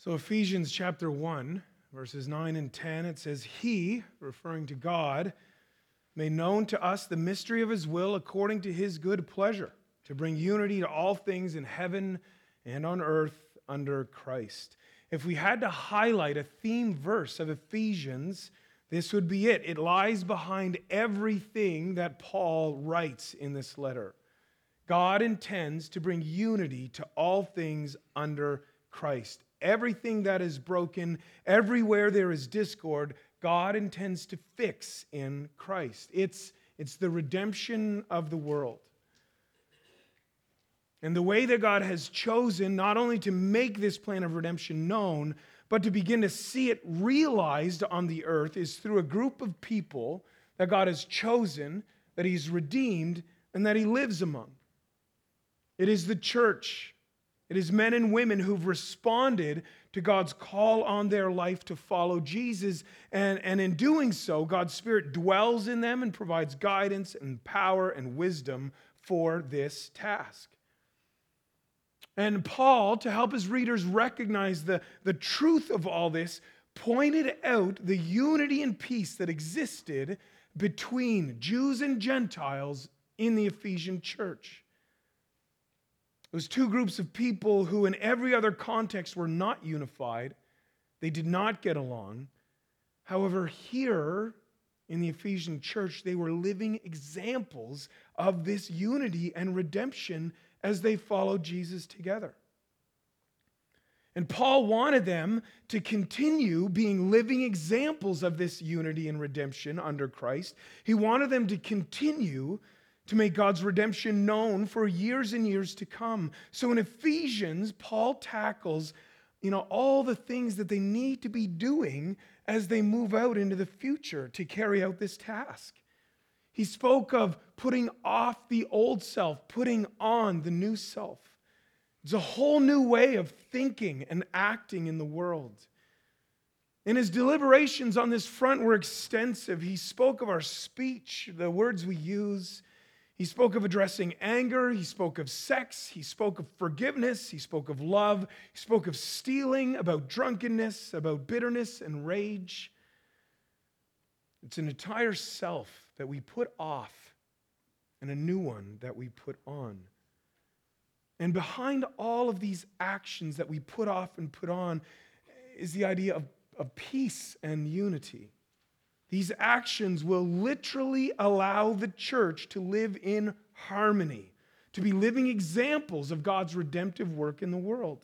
So Ephesians chapter 1, verses 9 and 10, it says, He, referring to God, made known to us the mystery of His will according to His good pleasure, to bring unity to all things in heaven and on earth under Christ. If we had to highlight a theme verse of Ephesians, this would be it. It lies behind everything that Paul writes in this letter. God intends to bring unity to all things under Christ. Everything that is broken, everywhere there is discord, God intends to fix in Christ. It's the redemption of the world. And the way that God has chosen not only to make this plan of redemption known, but to begin to see it realized on the earth is through a group of people that God has chosen, that He's redeemed, and that He lives among. It is the church. It is men and women who've responded to God's call on their life to follow Jesus. And in doing so, God's Spirit dwells in them and provides guidance and power and wisdom for this task. And Paul, to help his readers recognize the truth of all this, pointed out the unity and peace that existed between Jews and Gentiles in the Ephesian church. Those two groups of people who in every other context were not unified. They did not get along. However, here in the Ephesian church, they were living examples of this unity and redemption as they followed Jesus together. And Paul wanted them to continue being living examples of this unity and redemption under Christ. He wanted them to continue to make God's redemption known for years and years to come. So in Ephesians, Paul tackles, all the things that they need to be doing as they move out into the future to carry out this task. He spoke of putting off the old self, putting on the new self. It's a whole new way of thinking and acting in the world. And his deliberations on this front were extensive. He spoke of our speech, the words we use. He spoke of addressing anger. He spoke of sex. He spoke of forgiveness. He spoke of love. He spoke of stealing, about drunkenness, about bitterness and rage. It's an entire self that we put off and a new one that we put on. And behind all of these actions that we put off and put on is the idea of peace and unity. These actions will literally allow the church to live in harmony, to be living examples of God's redemptive work in the world.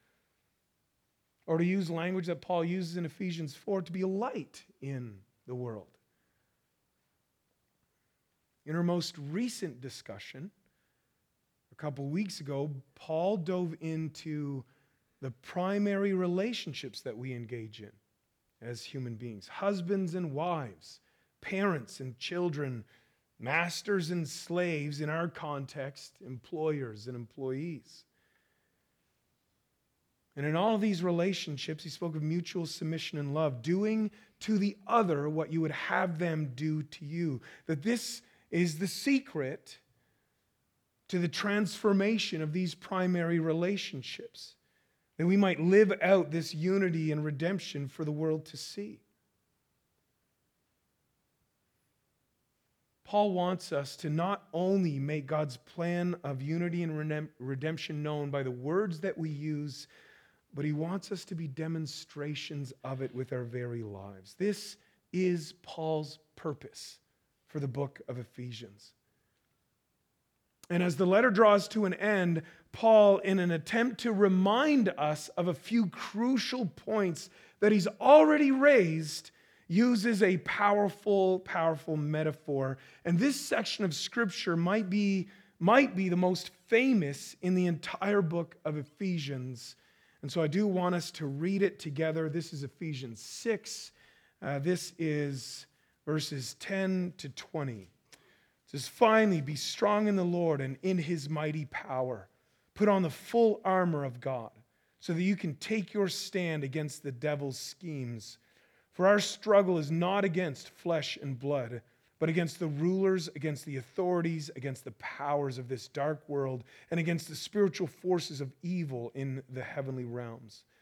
Or to use language that Paul uses in Ephesians 4, to be a light in the world. In our most recent discussion, a couple weeks ago, Paul dove into the primary relationships that we engage in as human beings. Husbands and wives, parents and children, masters and slaves, in our context, employers and employees. And in all of these relationships, he spoke of mutual submission and love, doing to the other what you would have them do to you. That this is the secret to the transformation of these primary relationships. That we might live out this unity and redemption for the world to see. Paul wants us to not only make God's plan of unity and redemption known by the words that we use, but he wants us to be demonstrations of it with our very lives. This is Paul's purpose for the book of Ephesians. And as the letter draws to an end, Paul, in an attempt to remind us of a few crucial points that he's already raised, uses a powerful, powerful metaphor. And this section of Scripture might be the most famous in the entire book of Ephesians. And so I do want us to read it together. This is Ephesians 6. This is verses 10 to 20. It says, "Finally, be strong in the Lord and in His mighty power. Put on the full armor of God, so that you can take your stand against the devil's schemes. For our struggle is not against flesh and blood, but against the rulers, against the authorities, against the powers of this dark world, and against the spiritual forces of evil in the heavenly realms.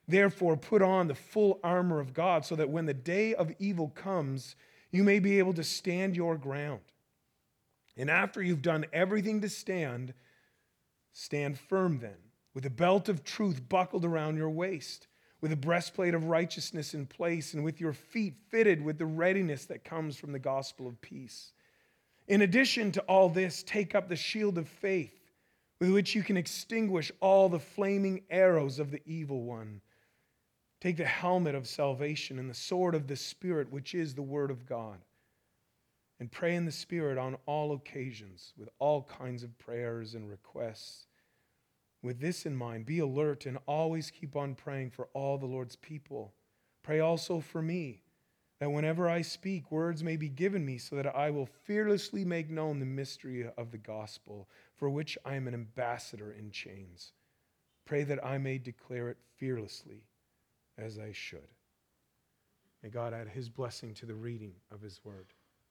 Therefore, put on the full armor of God so that when the day of evil comes, you may be able to stand your ground. And after you've done everything to stand, stand firm then, with a belt of truth buckled around your waist, with a breastplate of righteousness in place, and with your feet fitted with the readiness that comes from the gospel of peace. In addition to all this, take up the shield of faith, with which you can extinguish all the flaming arrows of the evil one. Take the helmet of salvation and the sword of the Spirit, which is the word of God. And pray in the Spirit on all occasions, with all kinds of prayers and requests. With this in mind, be alert and always keep on praying for all the Lord's people. Pray also for me, that whenever I speak, words may be given me, so that I will fearlessly make known the mystery of the gospel, for which I am an ambassador in chains. Pray that I may declare it fearlessly, as I should. May God add his blessing to the reading of his word.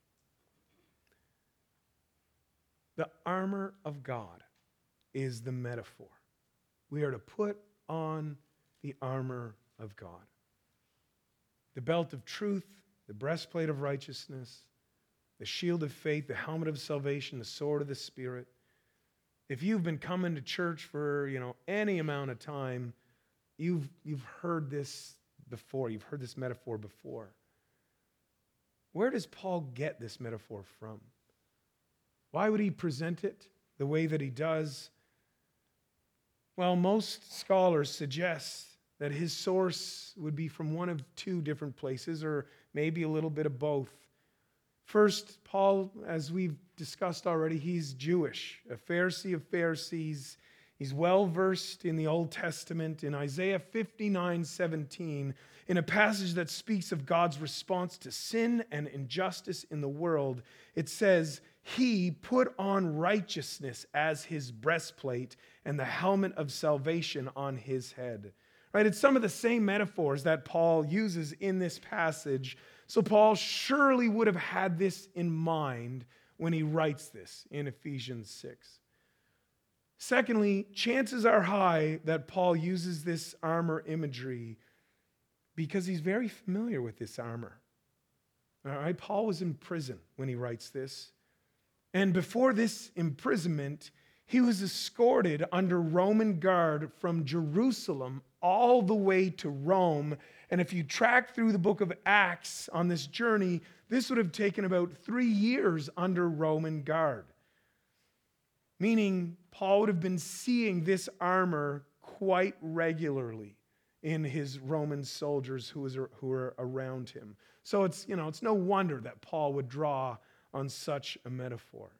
The armor of God is the metaphor. We are to put on the armor of God. The belt of truth, the breastplate of righteousness, the shield of faith, the helmet of salvation, the sword of the Spirit. If you've been coming to church for, any amount of time, You've heard this before. You've heard this metaphor before. Where does Paul get this metaphor from? Why would he present it the way that he does? Well, most scholars suggest that his source would be from one of two different places, or maybe a little bit of both. First, Paul, as we've discussed already, he's Jewish, a Pharisee of Pharisees. He's well-versed in the Old Testament. In Isaiah 59:17, in a passage that speaks of God's response to sin and injustice in the world, it says, he put on righteousness as his breastplate and the helmet of salvation on his head. Right? It's some of the same metaphors that Paul uses in this passage. So Paul surely would have had this in mind when he writes this in Ephesians 6. Secondly, chances are high that Paul uses this armor imagery because he's very familiar with this armor. All right, Paul was in prison when he writes this. And before this imprisonment, he was escorted under Roman guard from Jerusalem all the way to Rome. And if you track through the book of Acts on this journey, this would have taken about 3 years under Roman guard. Meaning, Paul would have been seeing this armor quite regularly in his Roman soldiers who were around him. So it's no wonder that Paul would draw on such a metaphor.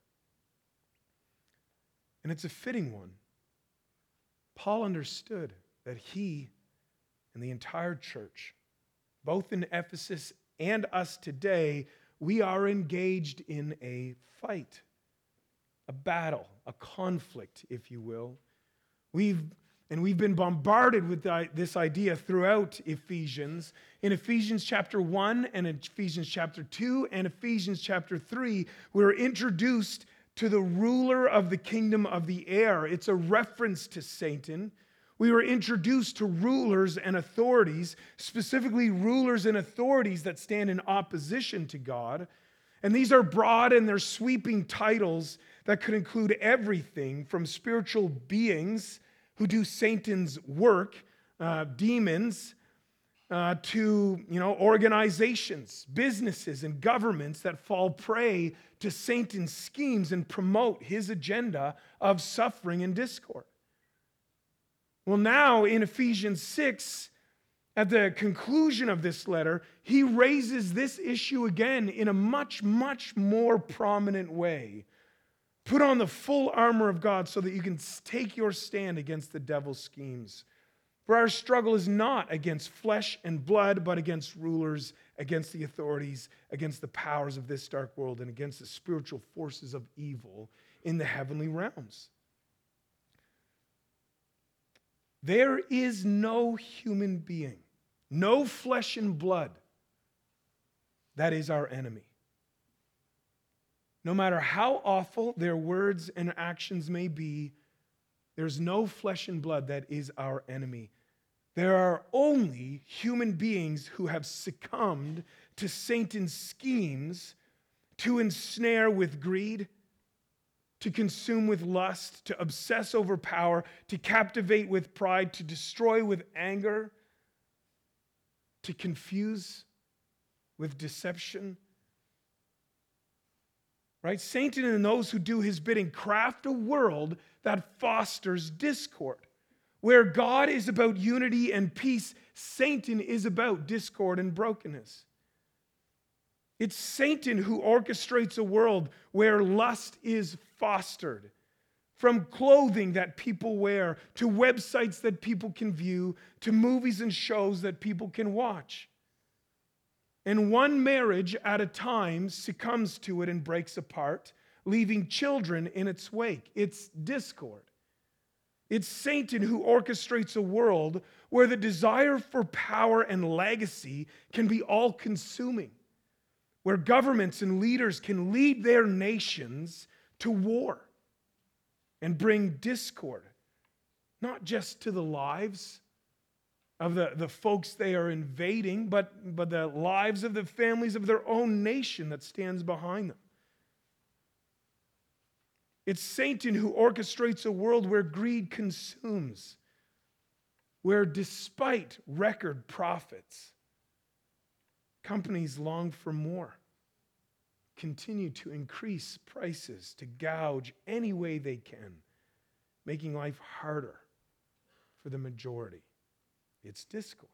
And it's a fitting one. Paul understood that he and the entire church, both in Ephesus and us today, we are engaged in a fight. A battle, a conflict, if you will. We've been bombarded with this idea throughout Ephesians. In Ephesians chapter 1 and in Ephesians chapter 2 and Ephesians chapter 3, we're introduced to the ruler of the kingdom of the air. It's a reference to Satan. We were introduced to rulers and authorities, specifically rulers and authorities that stand in opposition to God. And these are broad and they're sweeping titles that could include everything from spiritual beings who do Satan's work, demons, to organizations, businesses, and governments that fall prey to Satan's schemes and promote his agenda of suffering and discord. Well, now in Ephesians 6, at the conclusion of this letter, he raises this issue again in a much, much more prominent way. Put on the full armor of God so that you can take your stand against the devil's schemes. For our struggle is not against flesh and blood, but against rulers, against the authorities, against the powers of this dark world, and against the spiritual forces of evil in the heavenly realms. There is no human being, no flesh and blood, that is our enemy. No matter how awful their words and actions may be, there's no flesh and blood that is our enemy. There are only human beings who have succumbed to Satan's schemes to ensnare with greed, to consume with lust, to obsess over power, to captivate with pride, to destroy with anger, to confuse with deception. Right? Satan and those who do his bidding craft a world that fosters discord. Where God is about unity and peace, Satan is about discord and brokenness. It's Satan who orchestrates a world where lust is fostered. From clothing that people wear, to websites that people can view, to movies and shows that people can watch. And one marriage at a time succumbs to it and breaks apart, leaving children in its wake. It's discord. It's Satan who orchestrates a world where the desire for power and legacy can be all-consuming, where governments and leaders can lead their nations to war and bring discord, not just to the lives of the folks they are invading, but the lives of the families of their own nation that stands behind them. It's Satan who orchestrates a world where greed consumes, where despite record profits, companies long for more, continue to increase prices, to gouge any way they can, making life harder for the majority. It's discord.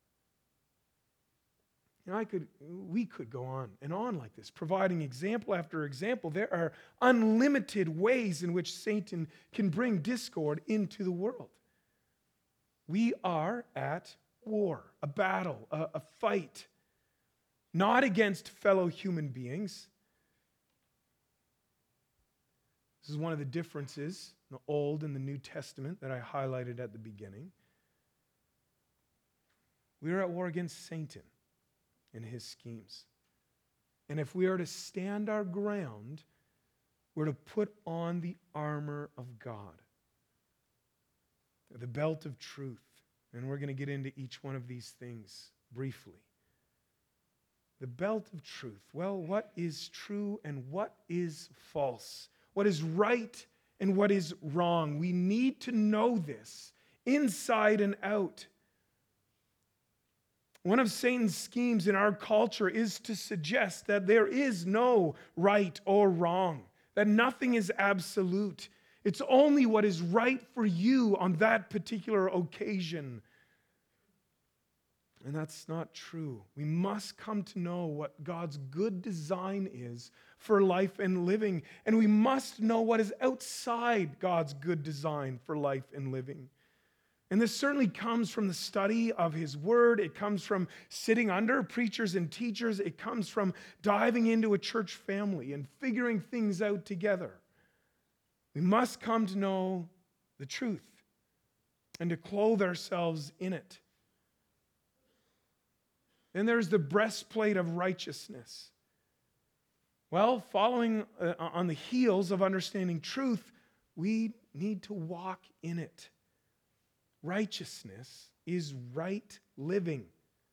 You know, we could go on and on like this, providing example after example. There are unlimited ways in which Satan can bring discord into the world. We are at war, a battle, a fight, not against fellow human beings. This is one of the differences in the Old and the New Testament that I highlighted at the beginning. We are at war against Satan and his schemes. And if we are to stand our ground, we're to put on the armor of God, the belt of truth. And we're going to get into each one of these things briefly. The belt of truth. Well, what is true and what is false? What is right and what is wrong? We need to know this inside and out. One of Satan's schemes in our culture is to suggest that there is no right or wrong, that nothing is absolute. It's only what is right for you on that particular occasion. And that's not true. We must come to know what God's good design is for life and living. And we must know what is outside God's good design for life and living. And this certainly comes from the study of His Word. It comes from sitting under preachers and teachers. It comes from diving into a church family and figuring things out together. We must come to know the truth and to clothe ourselves in it. Then there's the breastplate of righteousness. Well, following on the heels of understanding truth, we need to walk in it. Righteousness is right living.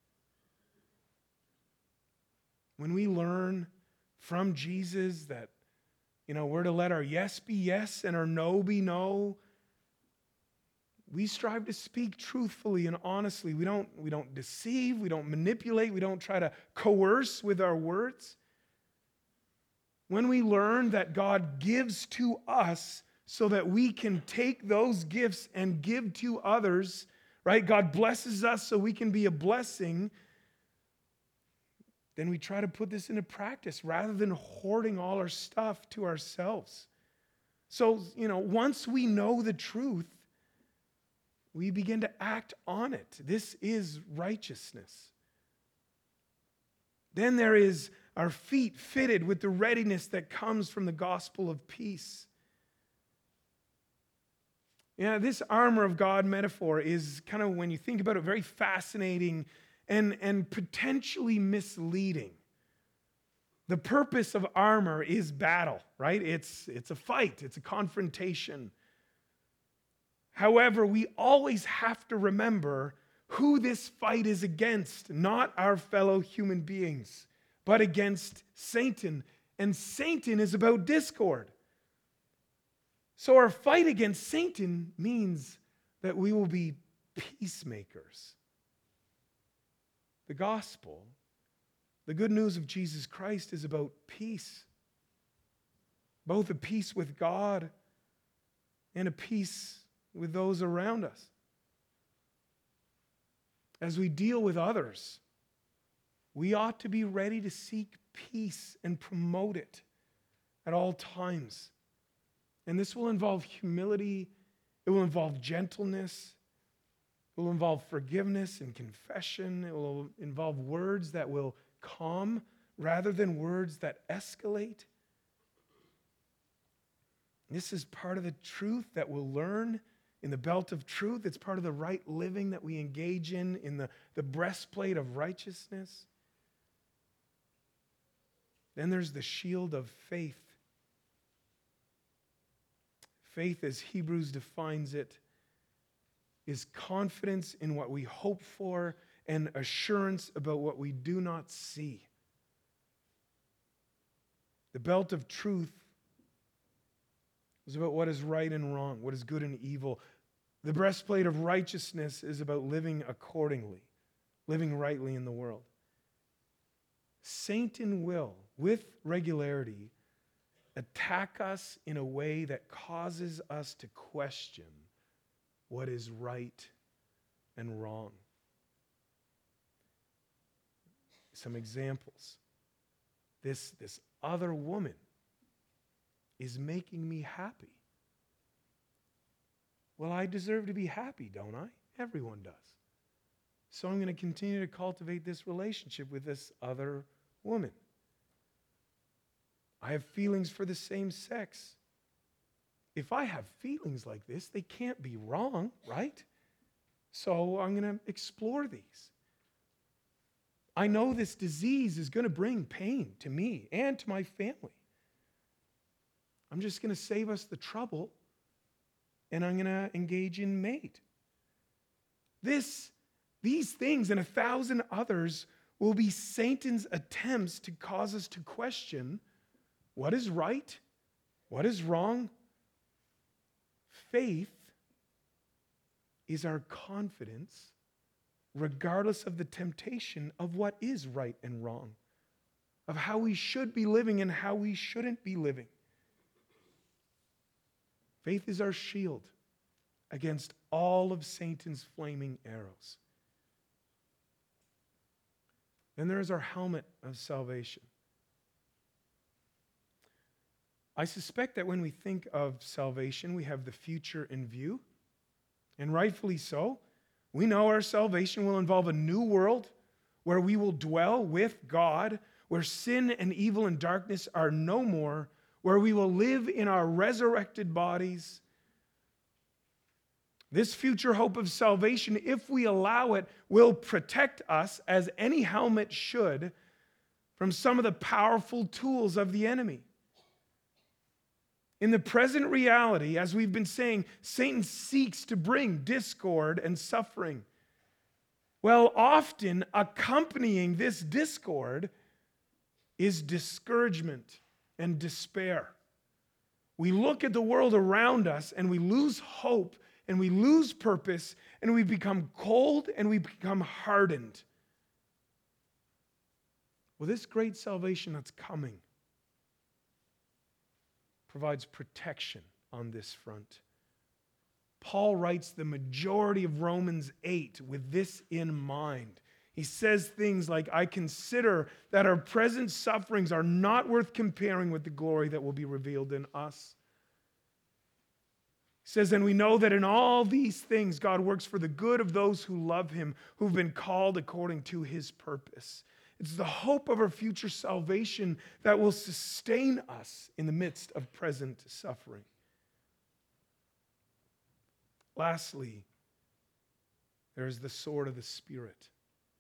When we learn from Jesus that, we're to let our yes be yes and our no be no, we strive to speak truthfully and honestly. We don't deceive, we don't manipulate, we don't try to coerce with our words. When we learn that God gives to us so that we can take those gifts and give to others, right? God blesses us so we can be a blessing. Then we try to put this into practice rather than hoarding all our stuff to ourselves. So, once we know the truth, we begin to act on it. This is righteousness. Then there is our feet fitted with the readiness that comes from the gospel of peace. This armor of God metaphor is kind of, when you think about it, very fascinating and potentially misleading. The purpose of armor is battle, right? It's a fight, it's a confrontation. However, we always have to remember who this fight is against, not our fellow human beings, but against Satan. And Satan is about discord. So our fight against Satan means that we will be peacemakers. The gospel, the good news of Jesus Christ, is about peace. Both a peace with God and a peace with those around us. As we deal with others, we ought to be ready to seek peace and promote it at all times. And this will involve humility, it will involve gentleness, it will involve forgiveness and confession, it will involve words that will calm rather than words that escalate. This is part of the truth that we'll learn in the belt of truth. It's part of the right living that we engage in the breastplate of righteousness. Then there's the shield of faith. Faith, as Hebrews defines it, is confidence in what we hope for and assurance about what we do not see. The belt of truth is about what is right and wrong, what is good and evil. The breastplate of righteousness is about living accordingly, living rightly in the world. Satan will, with regularity, attack us in a way that causes us to question what is right and wrong. Some examples. This other woman is making me happy. Well, I deserve to be happy, don't I? Everyone does. So I'm going to continue to cultivate this relationship with this other woman. I have feelings for the same sex. If I have feelings like this, they can't be wrong, right? So I'm going to explore these. I know this disease is going to bring pain to me and to my family. I'm just going to save us the trouble, and I'm going to engage in mate. These things and 1,000 others will be Satan's attempts to cause us to question what is right, what is wrong. Faith is our confidence, regardless of the temptation, of what is right and wrong, of how we should be living and how we shouldn't be living. Faith is our shield against all of Satan's flaming arrows. Then there is our helmet of salvation. I suspect that when we think of salvation, we have the future in view, and rightfully so. We know our salvation will involve a new world where we will dwell with God, where sin and evil and darkness are no more, where we will live in our resurrected bodies. This future hope of salvation, if we allow it, will protect us, as any helmet should, from some of the powerful tools of the enemy. In the present reality, as we've been saying, Satan seeks to bring discord and suffering. Well, often accompanying this discord is discouragement and despair. We look at the world around us and we lose hope and we lose purpose and we become cold and we become hardened. Well, this great salvation that's coming provides protection on this front. Paul writes the majority of Romans 8 with this in mind. He says things like, I consider that our present sufferings are not worth comparing with the glory that will be revealed in us. He says, and we know that in all these things God works for the good of those who love him, who've been called according to his purpose. It's the hope of our future salvation that will sustain us in the midst of present suffering. Lastly, there is the sword of the Spirit.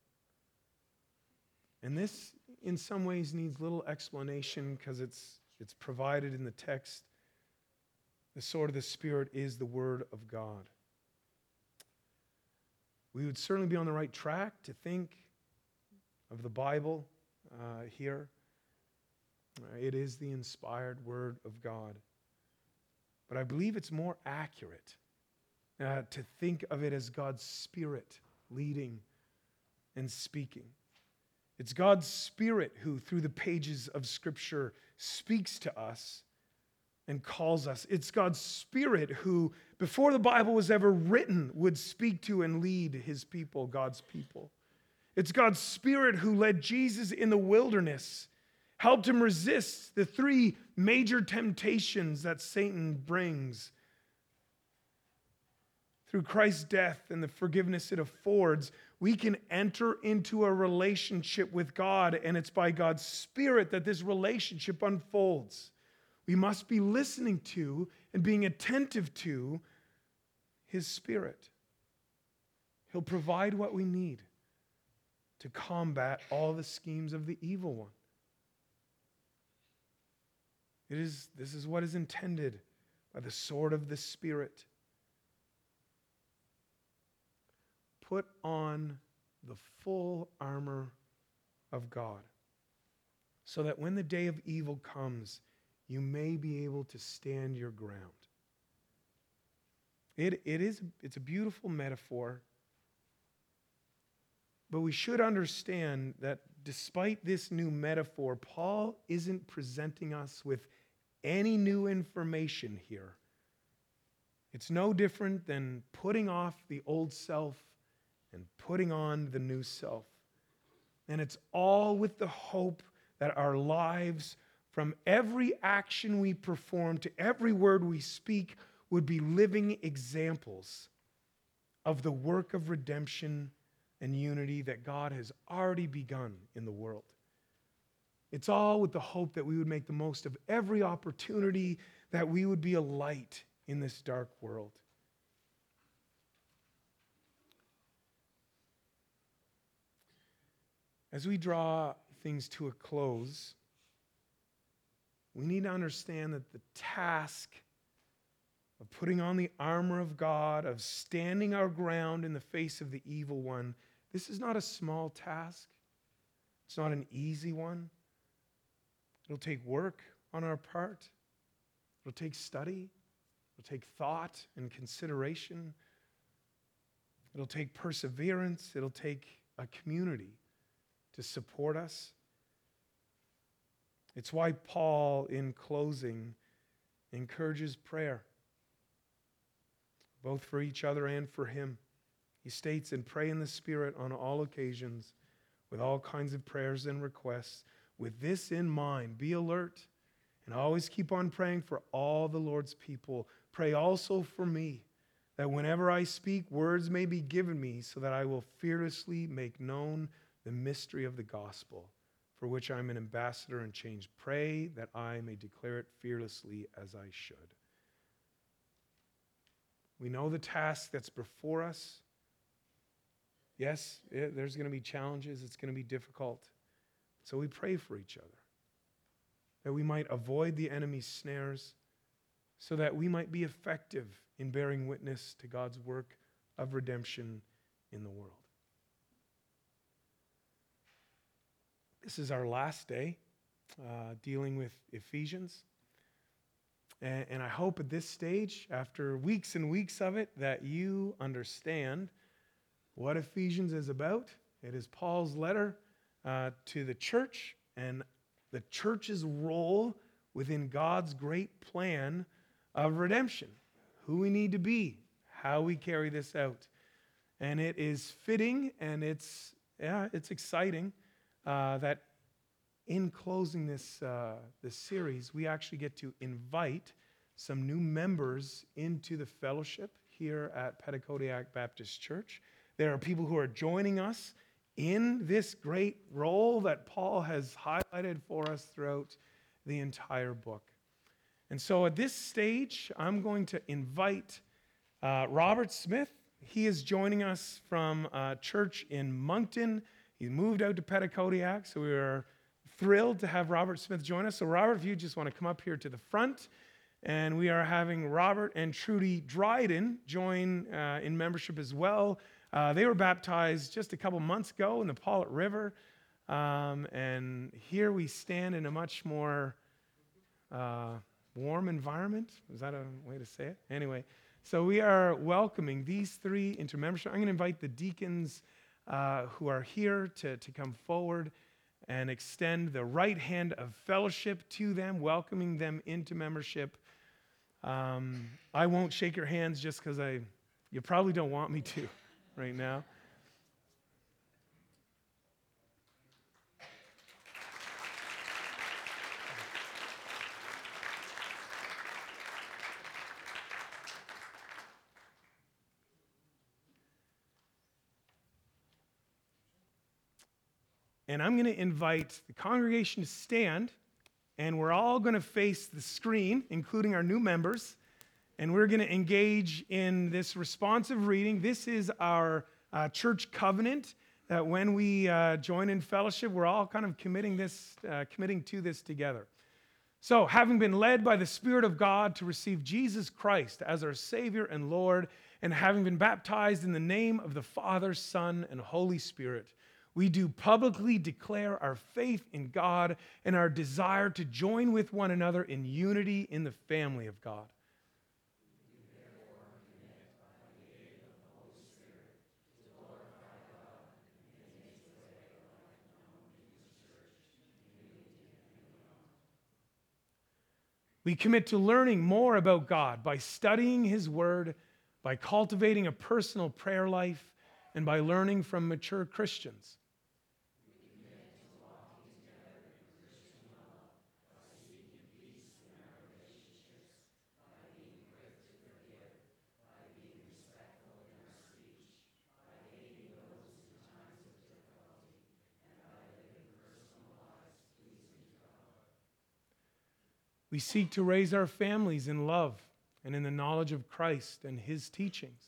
And this, in some ways, needs little explanation because it's provided in the text. The sword of the Spirit is the Word of God. we would certainly be on the right track to think of the Bible here. It is the inspired Word of God. But I believe it's more accurate to think of it as God's Spirit leading and speaking. It's God's Spirit who, through the pages of Scripture, speaks to us and calls us. It's God's Spirit who, before the Bible was ever written, would speak to and lead his people, God's people. It's God's Spirit who led Jesus in the wilderness, helped him resist the three major temptations that Satan brings. Through Christ's death and the forgiveness it affords, we can enter into a relationship with God, and it's by God's Spirit that this relationship unfolds. We must be listening to and being attentive to his Spirit. He'll provide what we need to combat all the schemes of the evil one. This is what is intended by the sword of the Spirit. Put on the full armor of God, so that when the day of evil comes, you may be able to stand your ground. It's a beautiful metaphor, but we should understand that despite this new metaphor, Paul isn't presenting us with any new information here. It's no different than putting off the old self and putting on the new self. And it's all with the hope that our lives, from every action we perform to every word we speak, would be living examples of the work of redemption and unity that God has already begun in the world. It's all with the hope that we would make the most of every opportunity, that we would be a light in this dark world. As we draw things to a close, we need to understand that the task of putting on the armor of God, of standing our ground in the face of the evil one, this is not a small task. It's not an easy one. It'll take work on our part. It'll take study. It'll take thought and consideration. It'll take perseverance. It'll take a community to support us. It's why Paul, in closing, encourages prayer, both for each other and for him. He states, "And pray in the Spirit on all occasions, with all kinds of prayers and requests. With this in mind, be alert, and always keep on praying for all the Lord's people. Pray also for me, that whenever I speak, words may be given me, so that I will fearlessly make known the mystery of the gospel, for which I am an ambassador in chains. Pray that I may declare it fearlessly as I should." We know the task that's before us. Yes, there's going to be challenges. It's going to be difficult. So we pray for each other, that we might avoid the enemy's snares, so that we might be effective in bearing witness to God's work of redemption in the world. This is our last day dealing with Ephesians. And I hope at this stage, after weeks and weeks of it, that you understand what Ephesians is about. It is Paul's letter to the church, and the church's role within God's great plan of redemption. Who we need to be, how we carry this out. And it is fitting, and it's exciting that in closing this series, we actually get to invite some new members into the fellowship here at Petitcodiac Baptist Church. There are people who are joining us in this great role that Paul has highlighted for us throughout the entire book. And so at this stage, I'm going to invite Robert Smith. He is joining us from a church in Moncton. He moved out to Petitcodiac, so we are thrilled to have Robert Smith join us. So Robert, if you just want to come up here to the front, And we are having Robert and Trudy Dryden join in membership as well. They were baptized just a couple months ago in the Paulet River. And here we stand in a much more warm environment. Is that a way to say it? Anyway, so we are welcoming these three into membership. I'm going to invite the deacons who are here to come forward and extend the right hand of fellowship to them, welcoming them into membership. I won't shake your hands just because you probably don't want me to right now. And I'm going to invite the congregation to stand, and we're all going to face the screen, including our new members, and we're going to engage in this responsive reading. This is our church covenant that when we join in fellowship, we're all kind of committing to this together. So, having been led by the Spirit of God to receive Jesus Christ as our Savior and Lord, and having been baptized in the name of the Father, Son, and Holy Spirit, we do publicly declare our faith in God and our desire to join with one another in unity in the family of God. We commit to learning more about God by studying His Word, by cultivating a personal prayer life, and by learning from mature Christians. We seek to raise our families in love and in the knowledge of Christ and His teachings.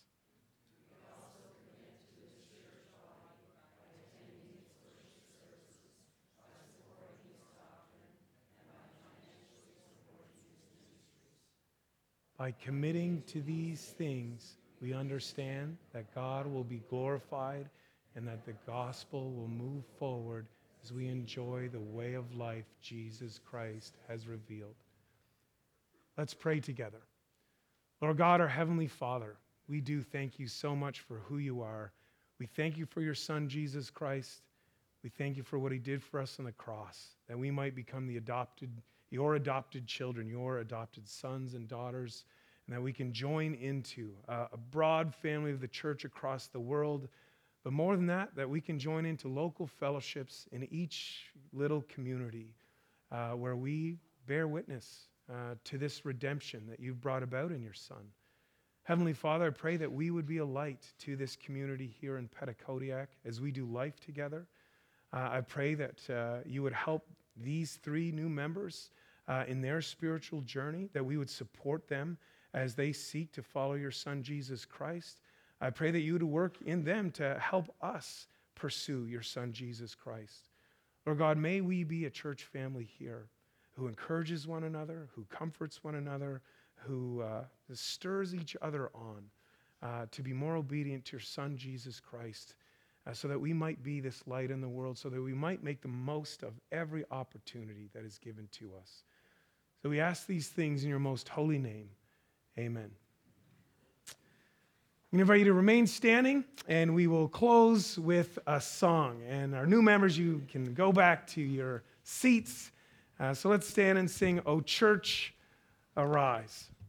By committing to these things, we understand that God will be glorified and that the gospel will move forward as we enjoy the way of life Jesus Christ has revealed. Let's pray together. Lord God, our Heavenly Father, we do thank you so much for who you are. We thank you for your Son, Jesus Christ. We thank you for what He did for us on the cross, that we might become your adopted children, your adopted sons and daughters, and that we can join into a broad family of the church across the world. But more than that, that we can join into local fellowships in each little community where we bear witness to this redemption that you've brought about in your Son. Heavenly Father, I pray that we would be a light to this community here in Petitcodiac as we do life together. I pray that you would help these three new members in their spiritual journey, that we would support them as they seek to follow your Son, Jesus Christ. I pray that you would work in them to help us pursue your Son, Jesus Christ. Lord God, may we be a church family here who encourages one another, who comforts one another, who stirs each other on to be more obedient to your Son, Jesus Christ, so that we might be this light in the world, so that we might make the most of every opportunity that is given to us. So we ask these things in your most holy name. Amen. I'm going to invite you to remain standing, and we will close with a song. And our new members, you can go back to your seats. So let's stand and sing, O Church, Arise.